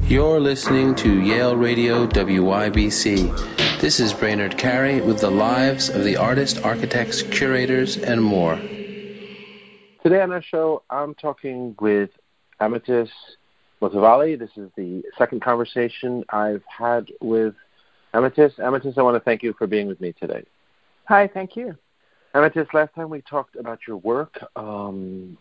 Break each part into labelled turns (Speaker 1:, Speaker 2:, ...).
Speaker 1: You're listening to Yale Radio WYBC. This is Brainerd Carey with the lives of the artists, architects, curators, and more.
Speaker 2: Today on our show, I'm talking with Amethyst Motavali. This is the second conversation I've had with Amethyst. Amethyst, I want to thank you for being with me today.
Speaker 3: Hi, thank you.
Speaker 2: Amethyst, last time we talked about your work and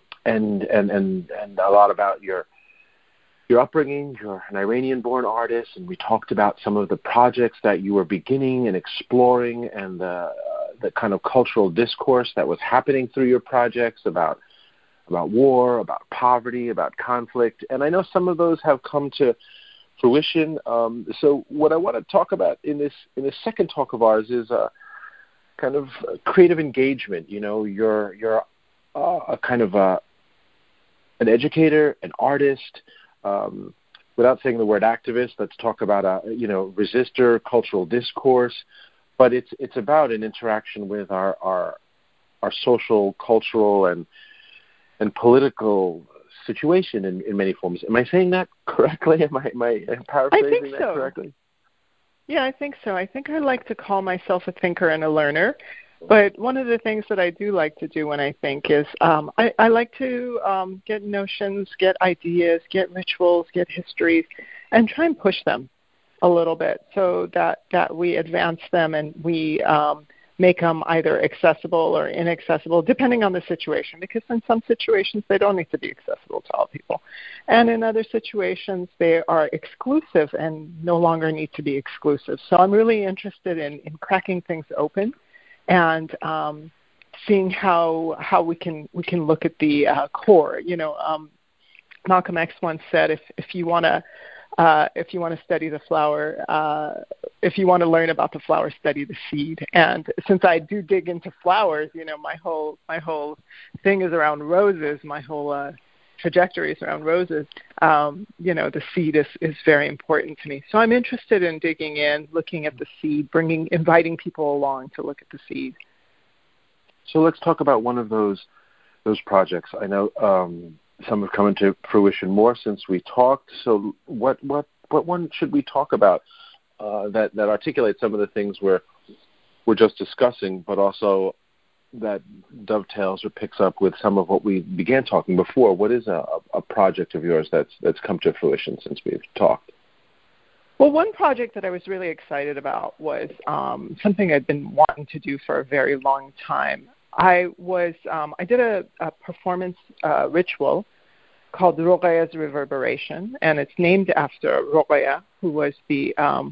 Speaker 2: a lot about your upbringing. You're an Iranian-born artist, and we talked about some of the projects that you were beginning and exploring and the kind of cultural discourse that was happening through your projects about war, about poverty, about conflict. And I know some of those have come to fruition. So what I want to talk about in this second talk of ours is kind of creative engagement. You know, you're a kind of an educator, an artist. Without saying the word activist, let's talk about resistor, cultural discourse. But it's about an interaction with our social, cultural, and political situation in many forms. Am I saying that correctly? Am I paraphrasing that correctly?
Speaker 3: Yeah, I think so. I think I like to call myself a thinker and a learner. But one of the things that I do like to do when I think is I like to get notions, get ideas, get rituals, get histories, and try and push them a little bit so that we advance them and we make them either accessible or inaccessible, depending on the situation, because in some situations they don't need to be accessible to all people. And in other situations they are exclusive and no longer need to be exclusive. So I'm really interested in cracking things open and seeing how we can look at the core. You know, Malcolm X once said, if you want to study the flower, if you want to learn about the flower, study the seed. And since I do dig into flowers, you know, my whole thing is around roses. My whole trajectory is around roses. The seed is very important to me. So I'm interested in digging in, looking at the seed, inviting people along to look at the seed.
Speaker 2: So let's talk about one of those projects. I know some have come into fruition more since we talked. So what one should we talk about that articulates some of the things we're just discussing, but also that dovetails or picks up with some of what we began talking before? What is a project of yours that's come to fruition since we've talked?
Speaker 3: Well, one project that I was really excited about was something I'd been wanting to do for a very long time. I did a performance ritual called Ruqaya's Reverberation, and it's named after Ruqaya, who was the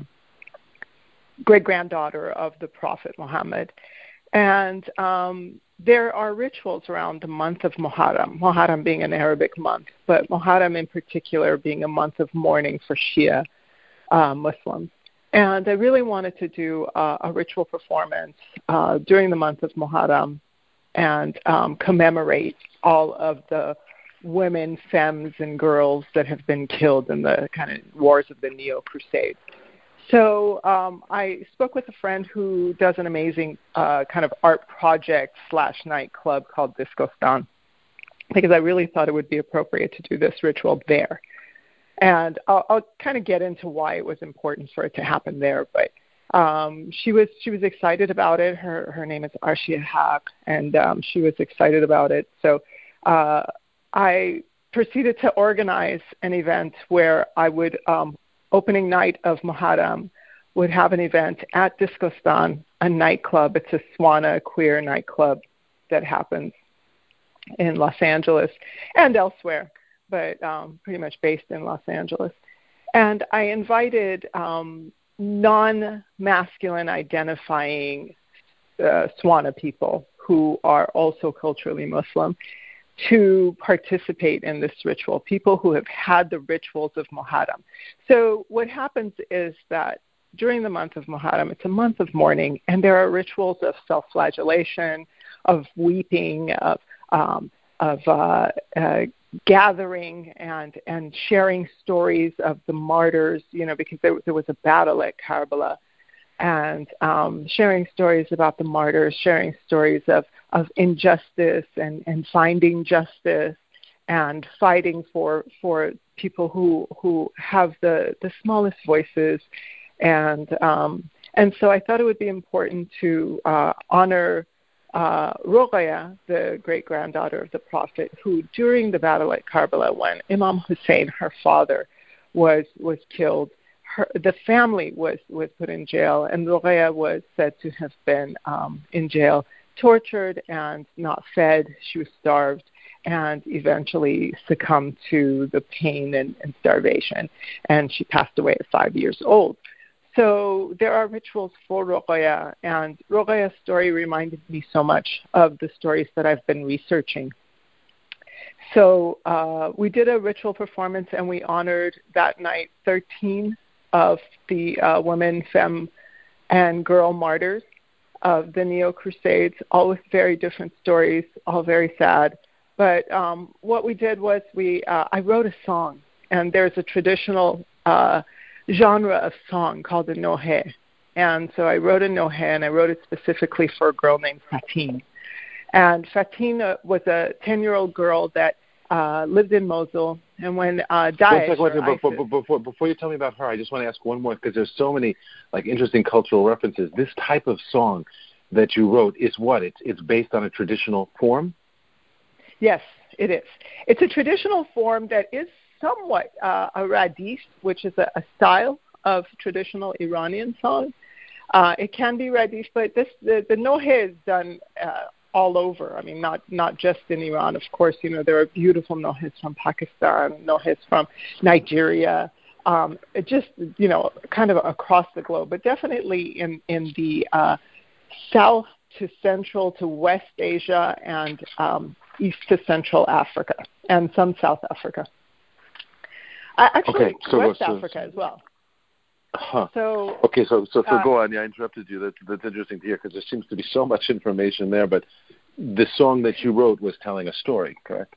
Speaker 3: great-granddaughter of the Prophet Muhammad. And there are rituals around the month of Muharram being an Arabic month, but Muharram in particular being a month of mourning for Shia Muslims. And I really wanted to do a ritual performance during the month of Muharram and commemorate all of the women, femmes, and girls that have been killed in the kind of wars of the Neo-Crusades. So I spoke with a friend who does an amazing kind of art project / nightclub called Discostan, because I really thought it would be appropriate to do this ritual there. And I'll kind of get into why it was important for it to happen there. But she was excited about it. Her name is Arshia Haq, and she was excited about it. So I proceeded to organize an event where I would opening night of Muharram would have an event at Discostan, a nightclub. It's a Swana queer nightclub that happens in Los Angeles and elsewhere, but pretty much based in Los Angeles. And I invited non-masculine identifying Swana people who are also culturally Muslim to participate in this ritual, people who have had the rituals of Muharram. So what happens is that during the month of Muharram, it's a month of mourning, and there are rituals of self-flagellation, of weeping, of gathering and sharing stories of the martyrs, you know, because there was a battle at Karbala, and sharing stories about the martyrs, sharing stories of injustice and finding justice and fighting for people who have the smallest voices, and so I thought it would be important to honor Roqaya, the great-granddaughter of the Prophet, who during the battle at Karbala, when Imam Hussein, her father, was killed, the family was put in jail, and Roqaya was said to have been in jail, tortured and not fed. She was starved and eventually succumbed to the pain and starvation, and she passed away at 5 years old. So there are rituals for Roqaya, and Roqaya's story reminded me so much of the stories that I've been researching. So we did a ritual performance, and we honored that night 13 of the women, femme, and girl martyrs of the Neo-Crusades, all with very different stories, all very sad. But what we did was I wrote a song, and there's a traditional genre of song called the nohe. And so I wrote a nohe, and I wrote it specifically for a girl named Fatin. And Fatin was a 10-year-old girl that lived in Mosul. And when Daesh...
Speaker 2: Before you tell me about her, I just want to ask one more, because there's so many interesting cultural references. This type of song that you wrote is what? It's based on a traditional form?
Speaker 3: Yes, it is. It's a traditional form that is somewhat a radif, which is a style of traditional Iranian song. It can be radif, but the nohe is done all over. I mean, not just in Iran. Of course, there are beautiful nohes from Pakistan, nohes from Nigeria, just kind of across the globe, but definitely in the South to Central to West Asia and East to Central Africa and some South Africa. Actually, West Africa as well.
Speaker 2: Huh.
Speaker 3: So
Speaker 2: go on. Yeah, I interrupted you. That's interesting to hear, because there seems to be so much information there. But the song that you wrote was telling a story, correct?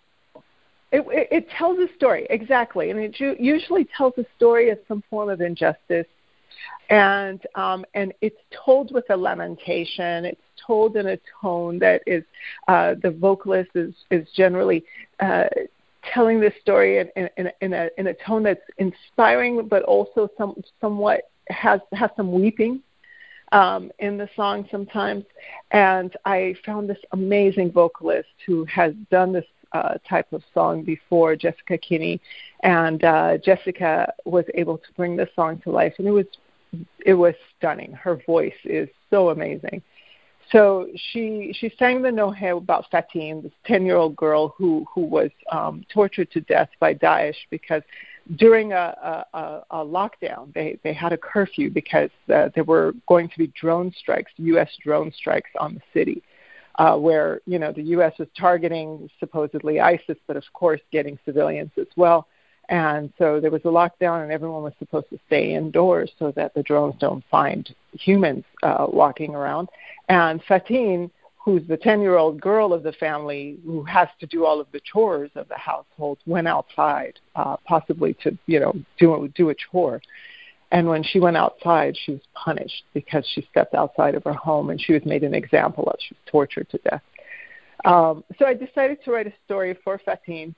Speaker 3: It tells a story, exactly, and it usually tells a story of some form of injustice, and it's told with a lamentation. It's told in a tone that is the vocalist is generally telling this story in a tone that's inspiring, but also somewhat has some weeping in the song sometimes. And I found this amazing vocalist who has done this type of song before, Jessica Kinney, and Jessica was able to bring the song to life, and it was stunning. Her voice is so amazing. So she sang the nohe about Fatin, this 10-year-old girl who was tortured to death by Daesh, because during a lockdown they had a curfew because there were going to be drone strikes, U.S. drone strikes on the city, where the U.S. was targeting supposedly ISIS, but of course getting civilians as well. And so there was a lockdown, and everyone was supposed to stay indoors so that the drones don't find humans walking around. And Fatin, who's the 10-year-old girl of the family who has to do all of the chores of the household, went outside, possibly to do a chore. And when she went outside, she was punished because she stepped outside of her home, and she was made an example of. She was tortured to death. So I decided to write a story for Fatin.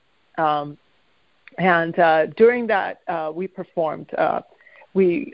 Speaker 3: And during that, we performed. We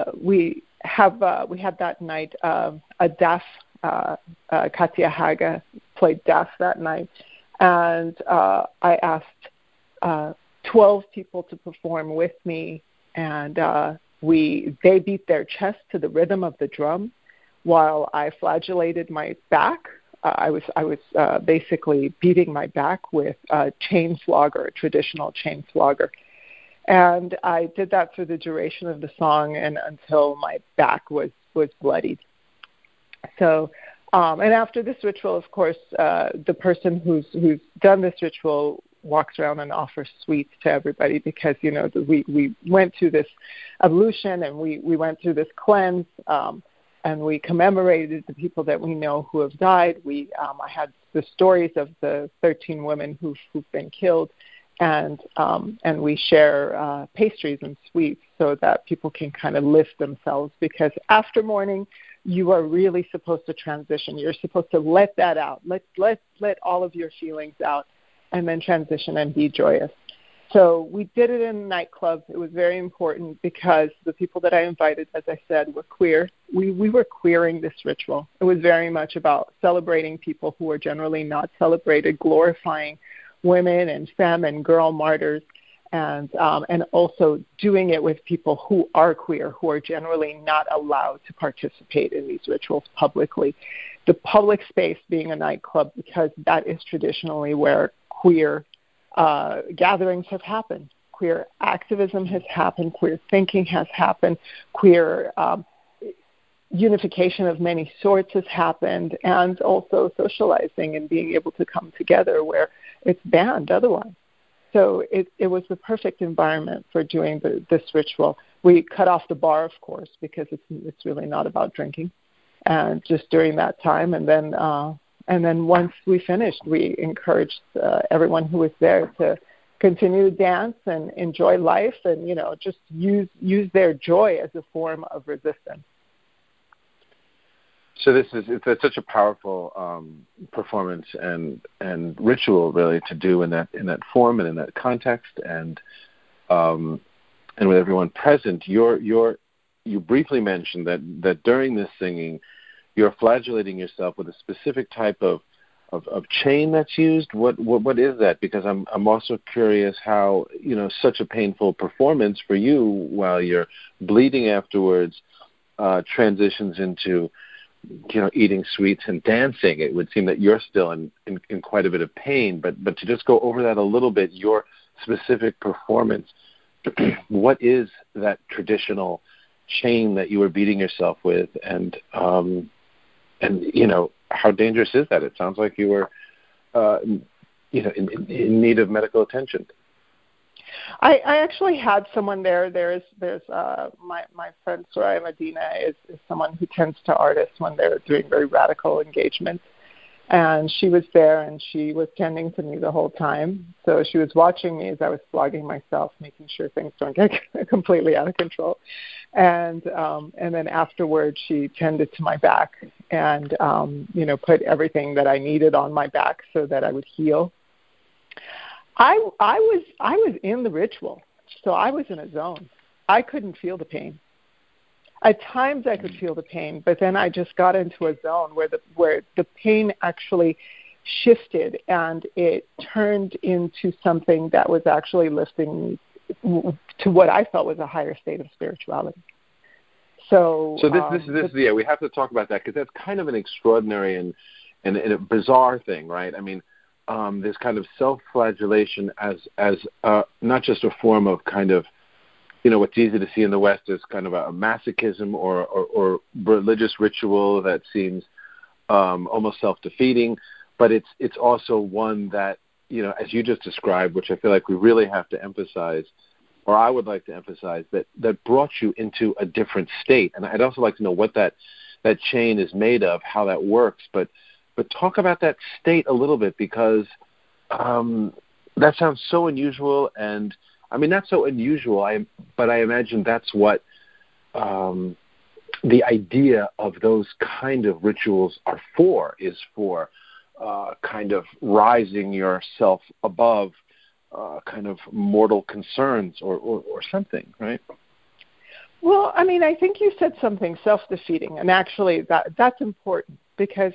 Speaker 3: had that night a daf. Katia Haga played daf that night, and I asked 12 people to perform with me, and they beat their chest to the rhythm of the drum, while I flagellated my back. I was basically beating my back with a chain flogger, a traditional chain flogger. And I did that for the duration of the song and until my back was bloodied. So, and after this ritual, of course, the person who's done this ritual walks around and offers sweets to everybody, because, we went through this ablution and we went through this cleanse, and we commemorated the people that we know who have died. I had the stories of the 13 women who've been killed, and we share pastries and sweets so that people can kind of lift themselves, because after mourning, you are really supposed to transition. You're supposed to let that out. Let all of your feelings out. and then transition and be joyous. So we did it in a nightclub. It was very important because the people that I invited, as I said, were queer. We were queering this ritual. It was very much about celebrating people who are generally not celebrated, glorifying women and femme and girl martyrs, and also doing it with people who are queer, who are generally not allowed to participate in these rituals publicly. The public space being a nightclub, because that is traditionally where queer gatherings have happened. Queer activism has happened. Queer thinking has happened. Queer unification of many sorts has happened, and also socializing and being able to come together where it's banned otherwise. So it was the perfect environment for doing this ritual. We cut off the bar, of course, because it's really not about drinking, and just during that time, and then once we finished, we encouraged everyone who was there to continue to dance and enjoy life, and just use their joy as a form of resistance.
Speaker 2: So it's such a powerful performance and ritual, really, to do in that form and in that context, and with everyone present. You briefly mentioned that during this singing, you're flagellating yourself with a specific type of chain that's used. What is that? Because I'm also curious how such a painful performance for you, while you're bleeding afterwards, transitions into eating sweets and dancing. It would seem that you're still in quite a bit of pain, but to just go over that a little bit, your specific performance, what is that traditional chain that you were beating yourself with, and how dangerous is that? It sounds like you were in need of medical attention.
Speaker 3: I actually had someone there. There's my friend Soraya Medina is someone who tends to artists when they're doing very radical engagements, and she was there and she was tending to me the whole time. So she was watching me as I was flogging myself, making sure things don't get completely out of control. And then afterwards she tended to my back and put everything that I needed on my back so that I would heal. I was in the ritual, so I was in a zone. I couldn't feel the pain. At times I could feel the pain, but then I just got into a zone where the pain actually shifted and it turned into something that was actually lifting me to what I felt was a higher state of spirituality. So this we have to talk about that, because that's kind of an extraordinary and a bizarre thing, right? I mean, this kind of self-flagellation as not just a form of kind of, what's easy to see in the West as kind of a masochism or religious ritual that seems almost self-defeating, but it's also one that, as you just described, which I feel like we really have to emphasize, or I would like to emphasize, that brought you into a different state. And I'd also like to know what that chain is made of, how that works, but talk about that state a little bit, because that sounds so unusual. And I mean, not so unusual, but I imagine that's what the idea of those kind of rituals are for, is for kind of rising yourself above kind of mortal concerns or something, right? Well, I mean, I think you said something self-defeating, and actually that's important, because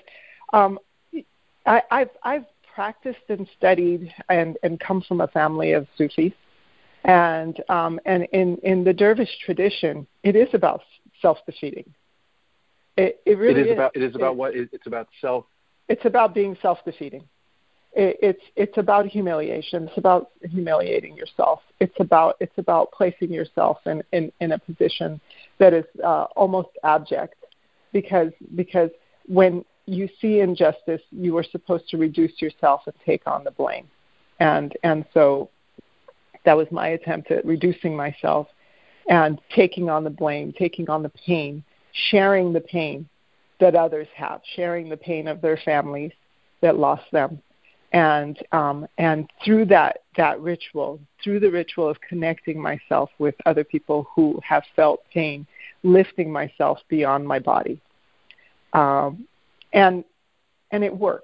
Speaker 3: I've practiced and studied and come from a family of Sufis, and in the dervish tradition, it is about self-defeating. It really is.
Speaker 2: It is about what? It's about self.
Speaker 3: It's about being self-defeating. It's about humiliation. It's about humiliating yourself. It's about placing yourself in a position that is almost abject, because when you see injustice, you are supposed to reduce yourself and take on the blame, and so that was my attempt at reducing myself and taking on the blame, taking on the pain, sharing the pain that others have, sharing the pain of their families that lost them. And through that ritual, through the ritual of connecting myself with other people who have felt pain, lifting myself beyond my body, and it works.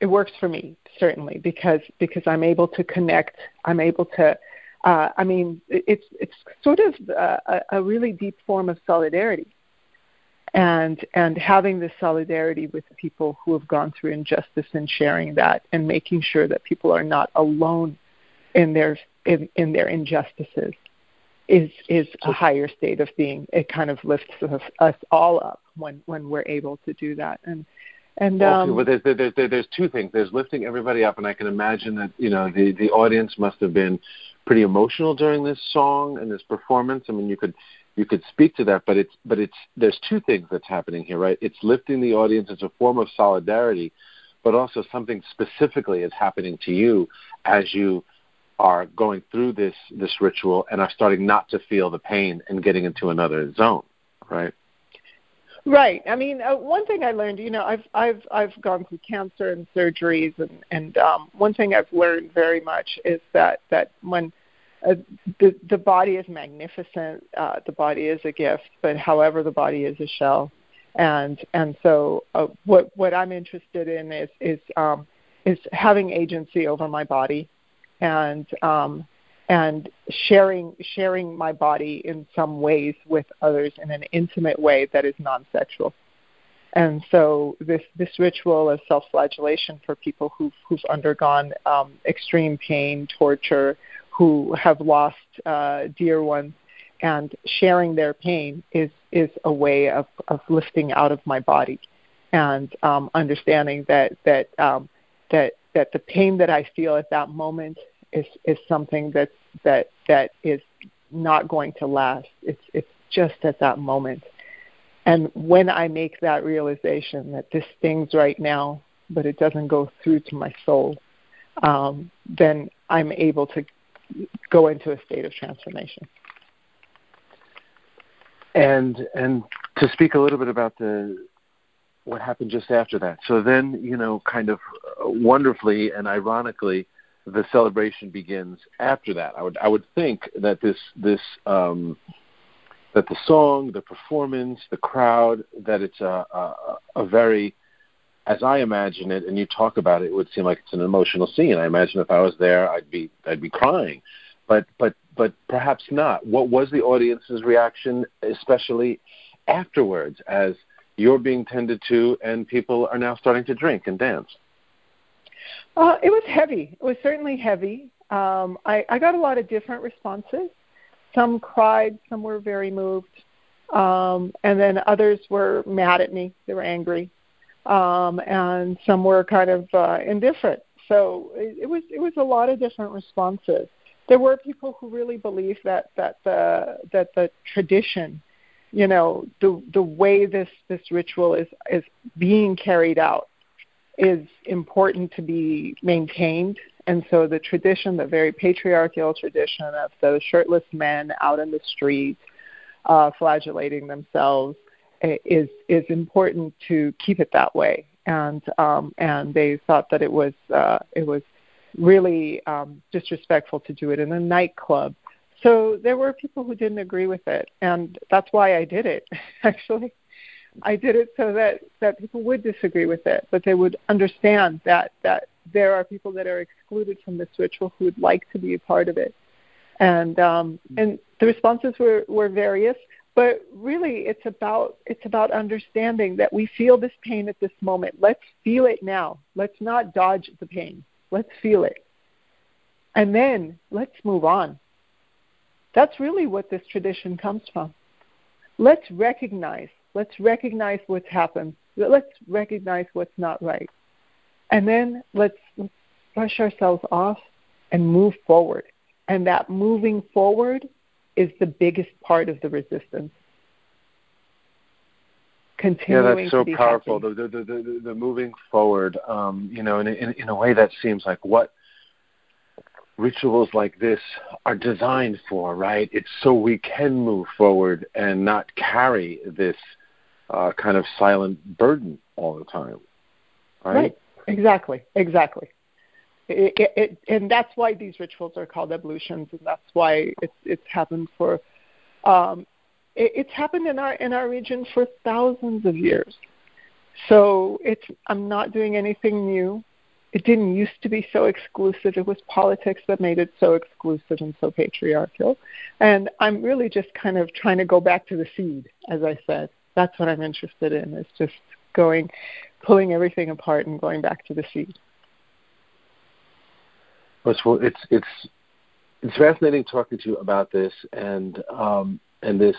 Speaker 3: works for me, certainly, because I'm able to connect. I'm able to. It's sort of a really deep form of solidarity, and having this solidarity with people who have gone through injustice and sharing that, and making sure that people are not alone in their injustices is a higher state of being. It kind of lifts us all up when we're able to do that.
Speaker 2: But there's two things. There's lifting everybody up, and I can imagine that the audience must have been pretty emotional during this song and this performance. I mean, you could speak to that, but there's two things that's happening here, right? It's lifting the audience as a form of solidarity, but also something specifically is happening to you as you are going through this ritual and are starting not to feel the pain and getting into another zone, right?
Speaker 3: Right. I mean, one thing I learned, I've gone through cancer and surgeries, and one thing I've learned very much is that when the body is magnificent, the body is a gift, but however, the body is a shell, and so what I'm interested in is having agency over my body, and sharing my body in some ways with others in an intimate way that is non-sexual. And so this ritual of self-flagellation for people who've undergone extreme pain, torture, who have lost dear ones, and sharing their pain is a way of lifting out of my body, and understanding that the pain that I feel at that moment is something that is not going to last. It's just at that moment. And when I make that realization that this stings right now, but it doesn't go through to my soul, then I'm able to go into a state of transformation.
Speaker 2: And to speak a little bit about what happened just after that. So then, kind of wonderfully and ironically, the celebration begins after that. I would think that that the song, the performance, the crowd, that it's a very, as I imagine it, and you talk about it, it would seem like it's an emotional scene. I imagine if I was there, I'd be crying, but perhaps not. What was the audience's reaction, especially afterwards, as you're being tended to and people are now starting to drink and dance?
Speaker 3: It was heavy. It was certainly heavy. I got a lot of different responses. Some cried, some were very moved, and then others were mad at me. They were angry, and some were kind of indifferent. So it was a lot of different responses. There were people who really believed that the tradition, the way this ritual is being carried out, is important to be maintained. And so the tradition, the very patriarchal tradition of the shirtless men out in the street flagellating themselves, is important to keep it that way. And they thought that it was really disrespectful to do it in a nightclub. So there were people who didn't agree with it, and that's why I did it, actually. I did it so that people would disagree with it, but they would understand that there are people that are excluded from this ritual who would like to be a part of it. And the responses were various, but really it's about understanding that we feel this pain at this moment. Let's feel it now. Let's not dodge the pain. Let's feel it. And then let's move on. That's really what this tradition comes from. Let's recognize what's happened. Let's recognize what's not right. And then let's brush ourselves off and move forward. And that moving forward is the biggest part of the resistance. Continuing
Speaker 2: that's so
Speaker 3: to be
Speaker 2: powerful.
Speaker 3: happy.
Speaker 2: The moving forward, in a way that seems like what rituals like this are designed for, right? It's so we can move forward and not carry this kind of silent burden all the time, right?
Speaker 3: Exactly. And that's why these rituals are called ablutions, and that's why it's happened for it's happened in our region for thousands of years. So I'm not doing anything new. it didn't used to be so exclusive. It was politics that made it so exclusive and so patriarchal. And I'm really just kind of trying to go back to the seed, as I said. That's what I'm interested in, is just pulling everything apart and going back to the seed.
Speaker 2: Well, it's fascinating talking to you about this and this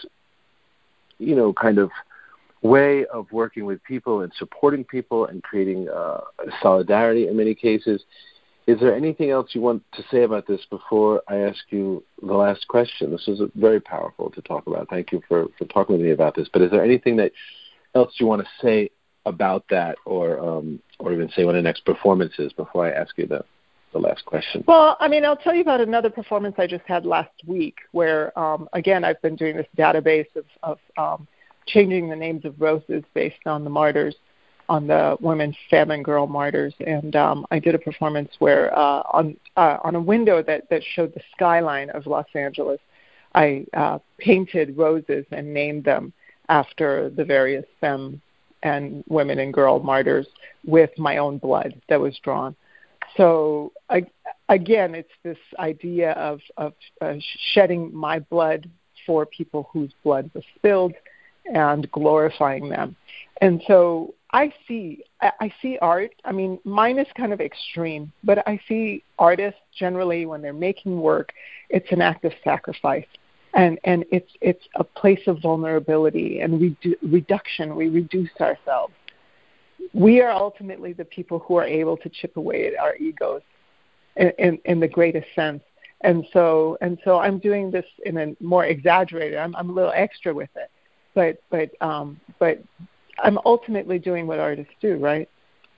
Speaker 2: kind of way of working with people and supporting people and creating solidarity in many cases. Is there anything else you want to say about this before I ask you the last question? This is very powerful to talk about. Thank you for talking with me about this. But is there anything else you want to say about that, or even say what the next performance is before I ask you the last question?
Speaker 3: Well, I'll tell you about another performance I just had last week where, again, I've been doing this database of changing the names of roses based on the martyrs, on the women, femme, and girl martyrs. And I did a performance where on a window that showed the skyline of Los Angeles, I painted roses and named them after the various femme and women and girl martyrs with my own blood that was drawn. So again, it's this idea of shedding my blood for people whose blood was spilled and glorifying them. And so I see art. Mine is kind of extreme, but I see artists generally when they're making work, it's an act of sacrifice. And it's a place of vulnerability and reduction. We reduce ourselves. We are ultimately the people who are able to chip away at our egos in the greatest sense. And so I'm doing this in a more exaggerated. I'm a little extra with it, but I'm ultimately doing what artists do, right?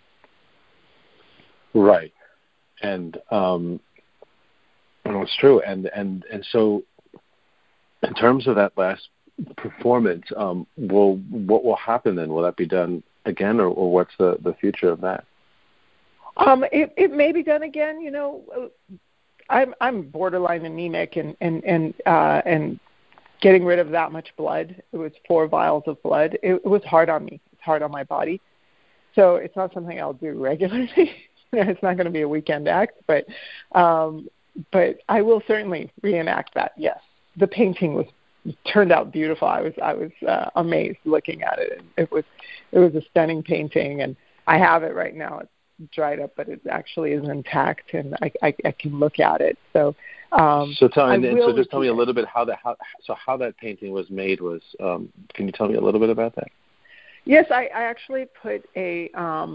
Speaker 2: Right, and it's true. And so, in terms of that last performance, what will happen then? Will that be done again, or what's the future of that?
Speaker 3: It may be done again. I'm borderline anemic, and getting rid of that much blood. It was 4 vials of blood. It was hard on me. It's hard on my body. So it's not something I'll do regularly. It's not going to be a weekend act, but I will certainly reenact that. Yes, the painting turned out beautiful. I was amazed looking at it. It was a stunning painting, and I have it right now. It's dried up, but it actually is intact, and I can look at it. So just tell me a little bit how that painting was made. Can you tell me a little bit about that? Yes, I actually put a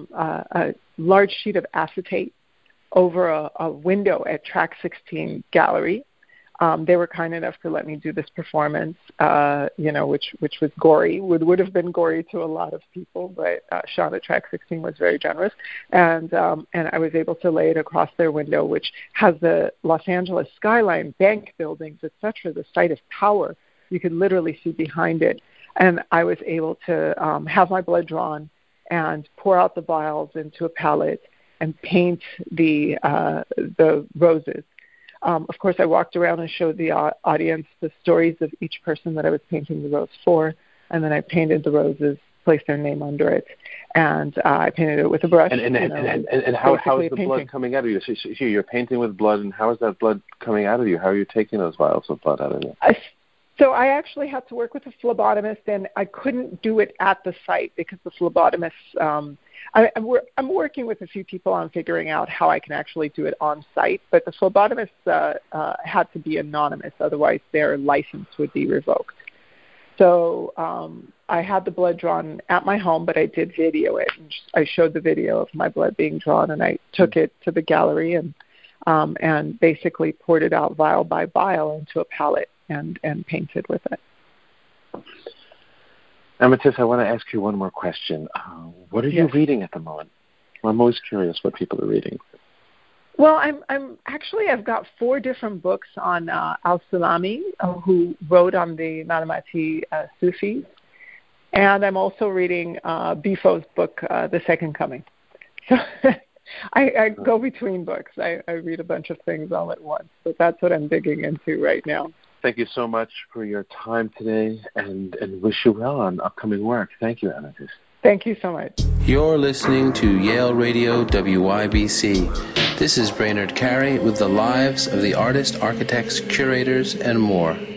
Speaker 3: large sheet of acetate over a window at Track 16 Gallery. They were kind enough to let me do this performance, which was gory. Would have been gory to a lot of people, but Sean at Track 16 was very generous, and I was able to lay it across their window, which has the Los Angeles skyline, bank buildings, etc., the site of power. You could literally see behind it, and I was able to have my blood drawn and pour out the vials into a palette and paint the roses. Of course, I walked around and showed the audience the stories of each person that I was painting the rose for, and then I painted the roses, placed their name under it, and I painted it with a brush.
Speaker 2: And how is the blood coming out of you? So you're painting with blood, and how is that blood coming out of you? How are you taking those vials of blood out of you?
Speaker 3: So I actually had to work with a phlebotomist, and I couldn't do it at the site because the phlebotomist I'm working with a few people on figuring out how I can actually do it on site, but the phlebotomist had to be anonymous, otherwise their license would be revoked. So I had the blood drawn at my home, but I did video it. And I showed the video of my blood being drawn, and I took it to the gallery and basically poured it out vial by vial into a palette and painted with it.
Speaker 2: Amethyst, I want to ask you one more question. What are you reading at the moment? I'm always curious what people are reading.
Speaker 3: Well, I've got 4 different books on Al-Sulami, who wrote on the Malamati Sufis, and I'm also reading Bifo's book, The Second Coming. So I go between books. I read a bunch of things all at once, but that's what I'm digging into right now.
Speaker 2: Thank you so much for your time today, and wish you well on upcoming work. Thank you, Amethyst.
Speaker 3: Thank you so much.
Speaker 1: You're listening to Yale Radio WYBC. This is Brainerd Carey with the lives of the artists, architects, curators, and more.